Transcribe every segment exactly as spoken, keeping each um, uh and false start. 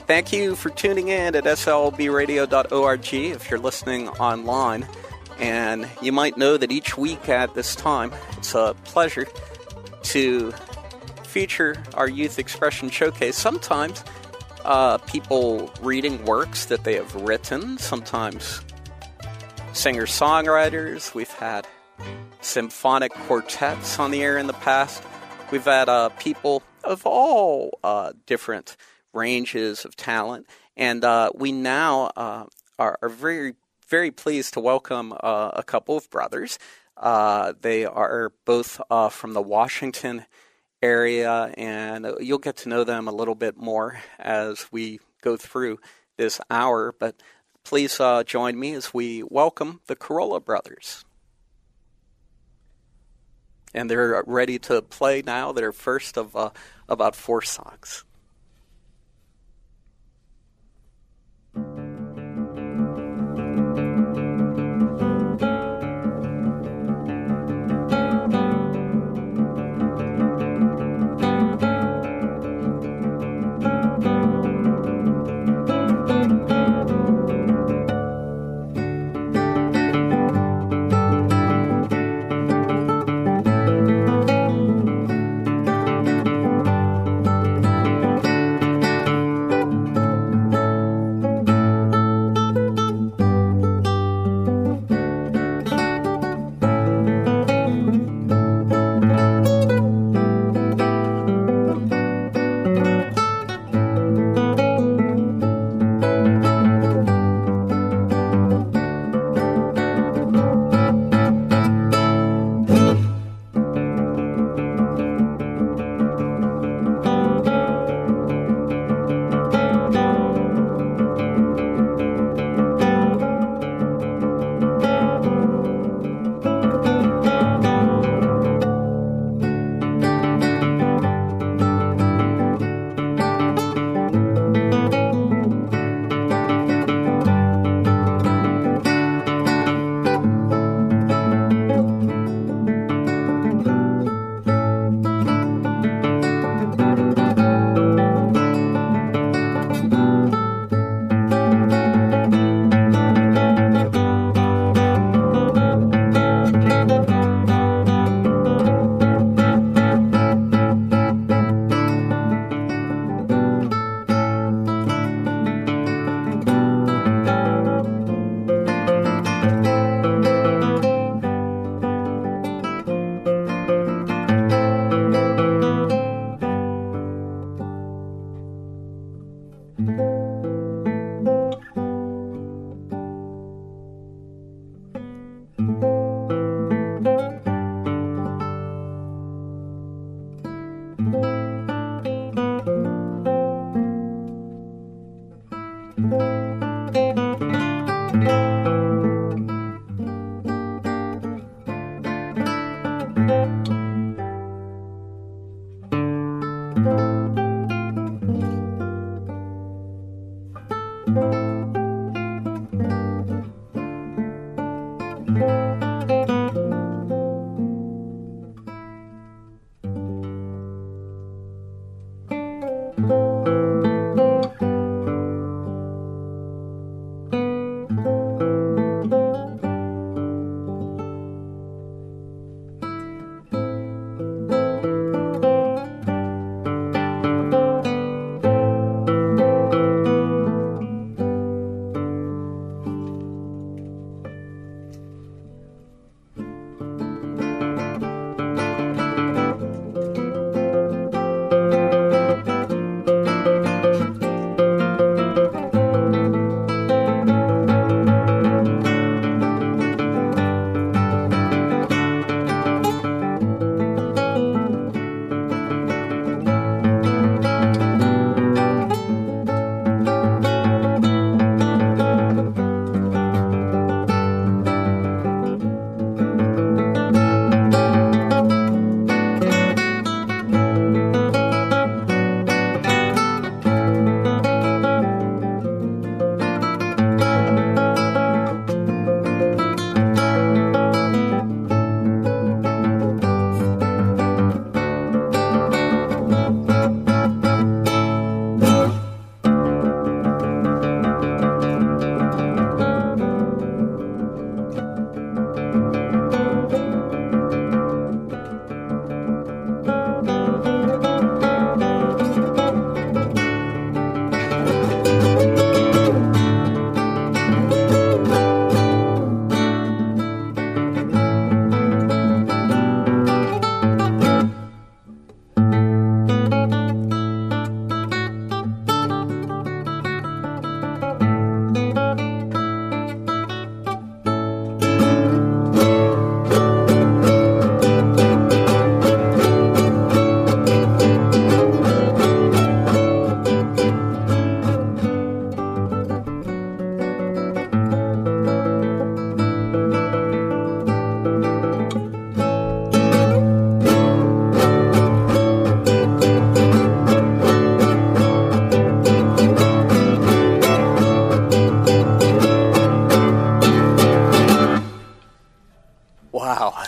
Thank you for tuning in at S L B radio dot org if you're listening online. And you might know that each week at this time, it's a pleasure to feature our Youth Expression Showcase. Sometimes uh, people reading works that they have written, sometimes singer-songwriters. We've had symphonic quartets on the air in the past. We've had uh, people of all uh, different ranges of talent, and uh, we now uh, are, are very, very pleased to welcome uh, a couple of brothers. Uh, they are both uh, from the Washington area, and you'll get to know them a little bit more as we go through this hour, but please uh, join me as we welcome the Carolla brothers. And they're ready to play now their first of uh, about four songs.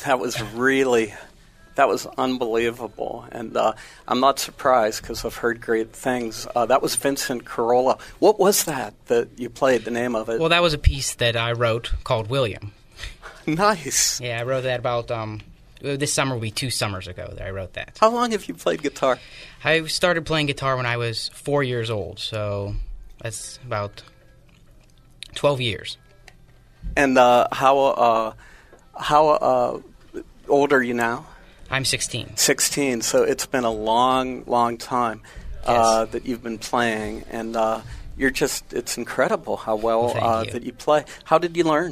That was really, that was unbelievable. And uh, I'm not surprised because I've heard great things. Uh, that was Vincent Carolla. What was that that you played, the name of it? Well, that was a piece that I wrote called William. Nice. Yeah, I wrote that about, um, this summer will be two summers ago that I wrote that. How long have you played guitar? I started playing guitar when I was four years old, so that's about twelve years. And uh, how uh, how uh, old are you now? I'm sixteen. sixteen, so it's been a long, long time uh, Yes. that you've been playing, and uh, you're just, it's incredible how well, Well, thank uh, you. that you play. How did you learn?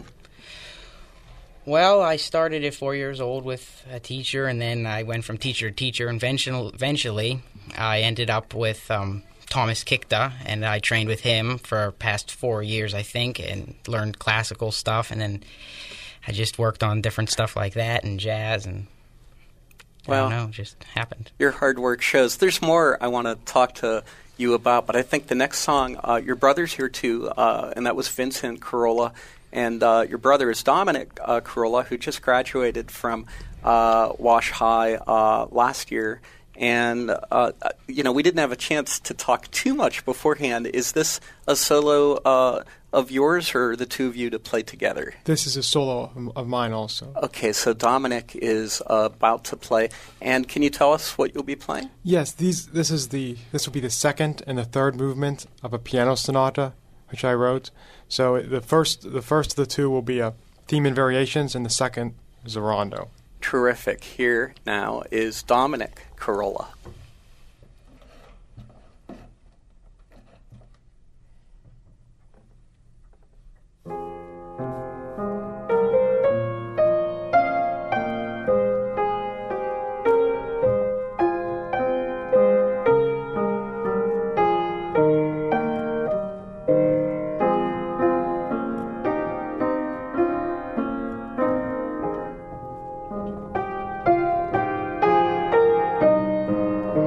Well, I started at four years old with a teacher, and then I went from teacher to teacher. And eventually, eventually I ended up with um, Thomas Kikta, and I trained with him for past four years, I think, and learned classical stuff. And then I just worked on different stuff like that and jazz, and I Well, don't know, it just happened. Your hard work shows. There's more I want to talk to you about, but I think the next song, uh, your brother's here too, uh, and that was Vincent Carolla. And uh, your brother is Dominic uh, Carolla, who just graduated from uh, Wash High uh, last year. And, uh, you know, we didn't have a chance to talk too much beforehand. Is this a solo uh, of yours, or the two of you to play together? This is a solo of mine also. Okay, so Dominic is uh, about to play. And can you tell us what you'll be playing? Yes, these. This is the. This will be the second and the third movement of a piano sonata, which I wrote. So the first, the first of the two will be a theme and variations, and the second is a rondo. Terrific. Here now is Dominic Carolla. Thank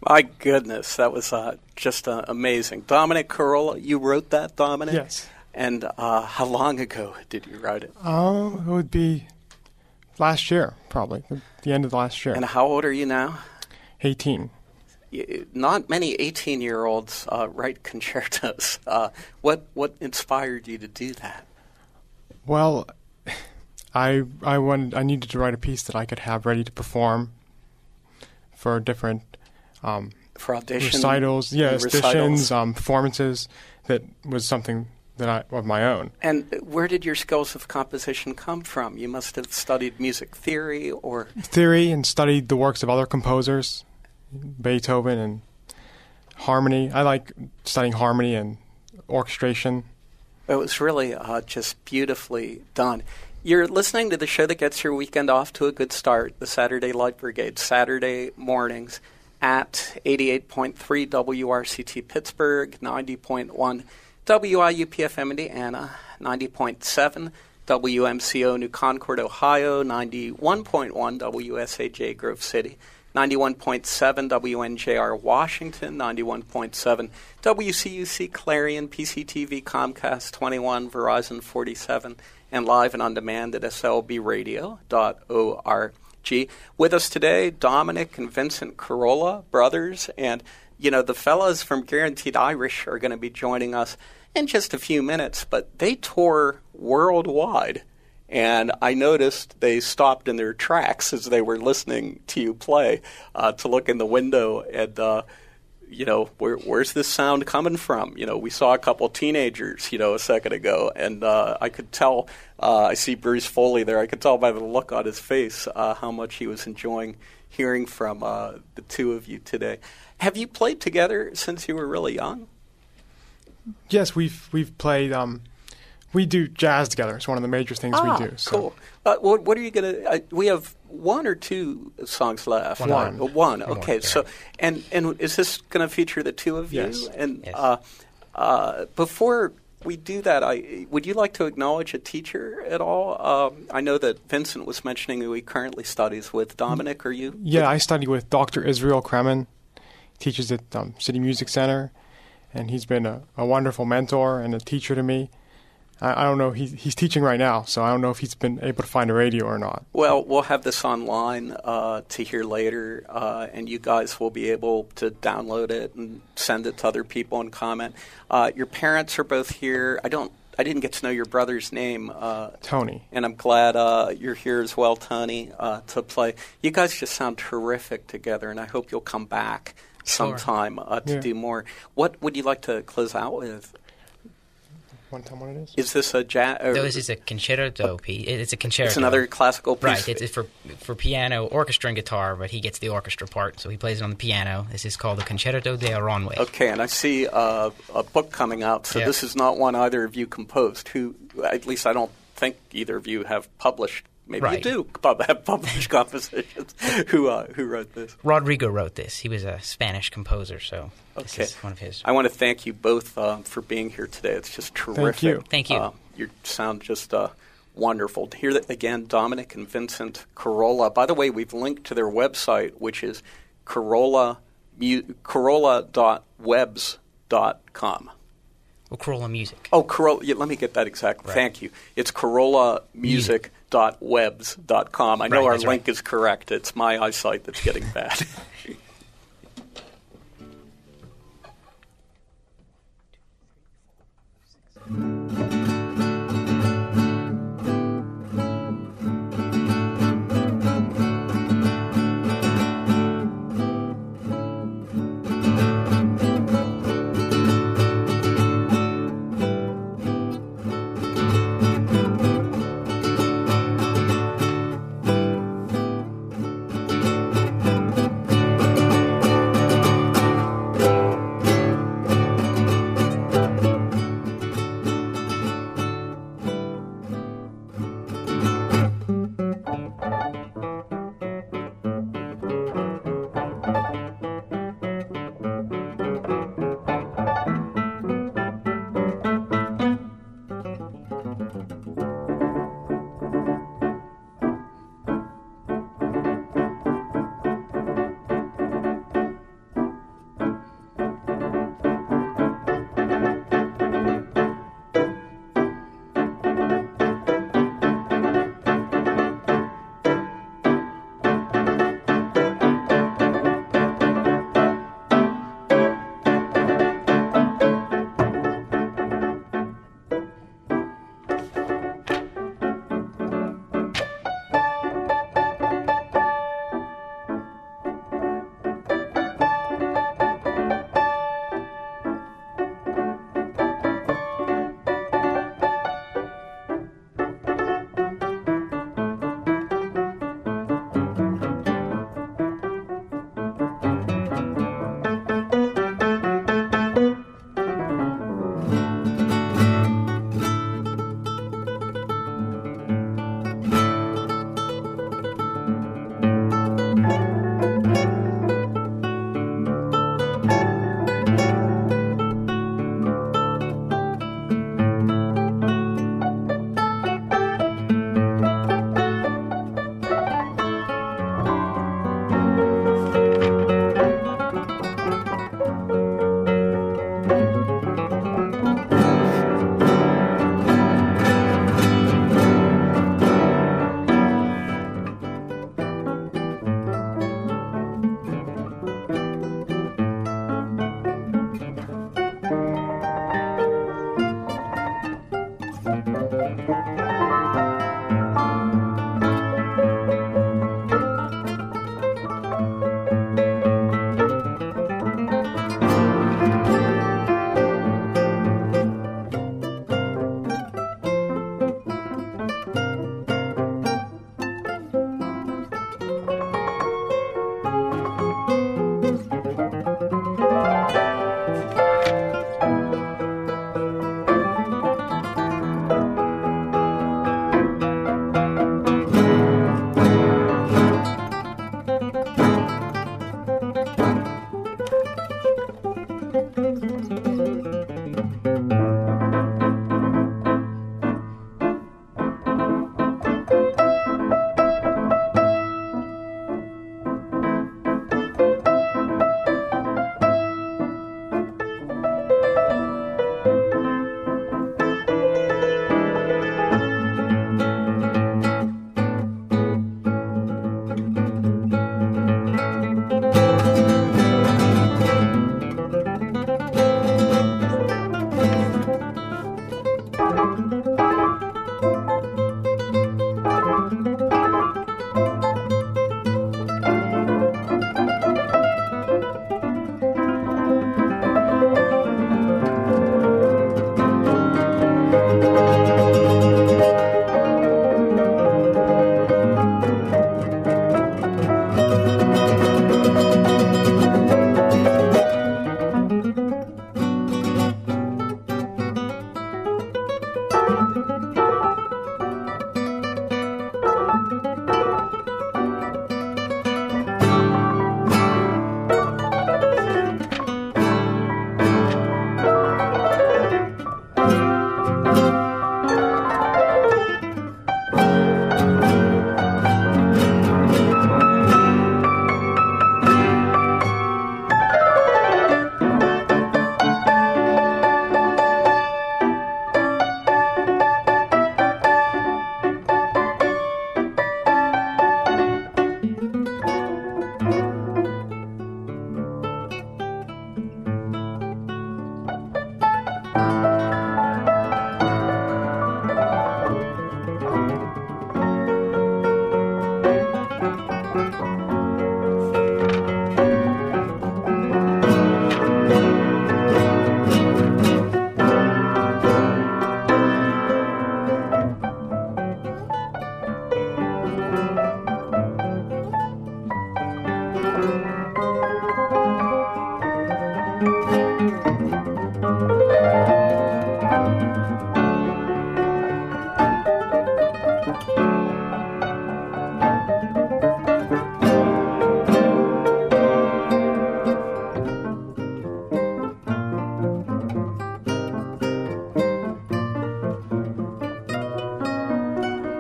My goodness, that was uh, just uh, amazing. Dominic Carolla, you wrote that, Dominic? Yes. And uh, how long ago did you write it? Oh, it would be last year, probably, the end of last year. And how old are you now? eighteen. Not many eighteen-year-olds uh, write concertos. Uh, what what inspired you to do that? Well, I I wanted I needed to write a piece that I could have ready to perform for different um, for audition recitals, yeah, recitals. auditions, um, performances. That was something that I of my own. And where did your skills of composition come from? You must have studied music theory or theory and studied the works of other composers, Beethoven and harmony. I like studying harmony and orchestration. It was really uh, just beautifully done. You're listening to the show that gets your weekend off to a good start, the Saturday Light Brigade, Saturday mornings at eighty-eight point three W R C T Pittsburgh, ninety point one W I U P F M Indiana, ninety point seven W M C O New Concord, Ohio, ninety-one point one W S A J Grove City, ninety-one point seven W N J R Washington, ninety-one point seven W C U C Clarion, P C T V, Comcast twenty-one, Verizon forty-seven, and live and on demand at S L B radio dot org. With us today, Dominic and Vincent Carolla, brothers, and you know the fellas from Guaranteed Irish are going to be joining us in just a few minutes, but they tour worldwide. And I noticed they stopped in their tracks as they were listening to you play uh, to look in the window and, uh, you know, where, where's this sound coming from? You know, we saw a couple teenagers, you know, a second ago, and uh, I could tell, uh, I see Bruce Foley there, I could tell by the look on his face uh, how much he was enjoying hearing from uh, the two of you today. Have you played together since you were really young? Yes, we've we've played. Um, we do jazz together. It's one of the major things ah, we do. So. Cool. Uh, what, what are you gonna? Uh, we have one or two songs left. One. Uh, one. One Okay. more, so, and and is this going to feature the two of you? Yes. And Yes. Uh, uh, before we do that, I would you like to acknowledge a teacher at all? Um, I know that Vincent was mentioning who he currently studies with. Dominic, are you? Yeah, I study with Doctor Israel Kremen. He teaches at um, City Music Center, and he's been a, a wonderful mentor and a teacher to me. I, I don't know, he, he's teaching right now, so I don't know if he's been able to find a radio or not. Well, we'll have this online uh, to hear later, uh, and you guys will be able to download it and send it to other people and comment. Uh, your parents are both here. I don't. I didn't get to know your brother's name. Uh, Tony. And I'm glad uh, you're here as well, Tony, uh, to play. You guys just sound terrific together, and I hope you'll come back sometime uh, to Yeah. do more. What would you like to close out with? One time what it is? Is this a jazz? No, this is a concerto piece. It's a concerto. It's another classical piece. Right, it's, it's for for piano, orchestra, and guitar, but he gets the orchestra part, so he plays it on the piano. This is called the Concerto de Aranjuez. Okay, and I see uh, a book coming out, so Yeah. this is not one either of you composed. Who, at least I don't think either of you have published. Maybe Right. you do pub- have published compositions. who uh, who wrote this? Rodrigo wrote this. He was a Spanish composer, so this Okay. is one of his. I want to thank you both uh, for being here today. It's just terrific. you. Thank you. Uh, you sound just uh, wonderful. To hear that again, Dominic and Vincent Carolla. By the way, we've linked to their website, which is Carolla Carolla dot webs dot com. Well, Carolla Music. Oh, Carolla. Yeah, let me get that exactly. Right. Thank you. It's Carolla Music dot webs dot com. I know Right, our that's link right. is correct. It's my eyesight that's getting bad.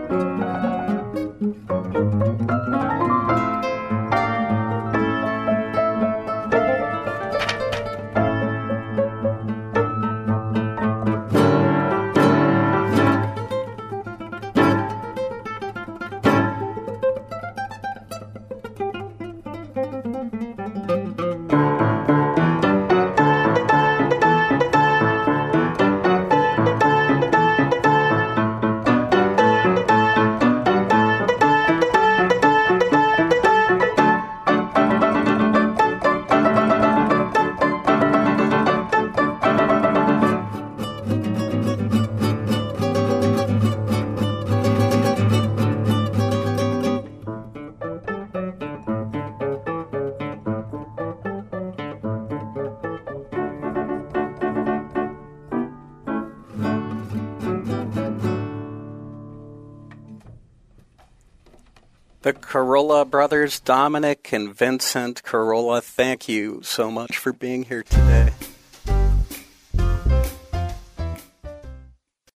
The Carolla brothers, Dominic and Vincent Carolla, thank you so much for being here today.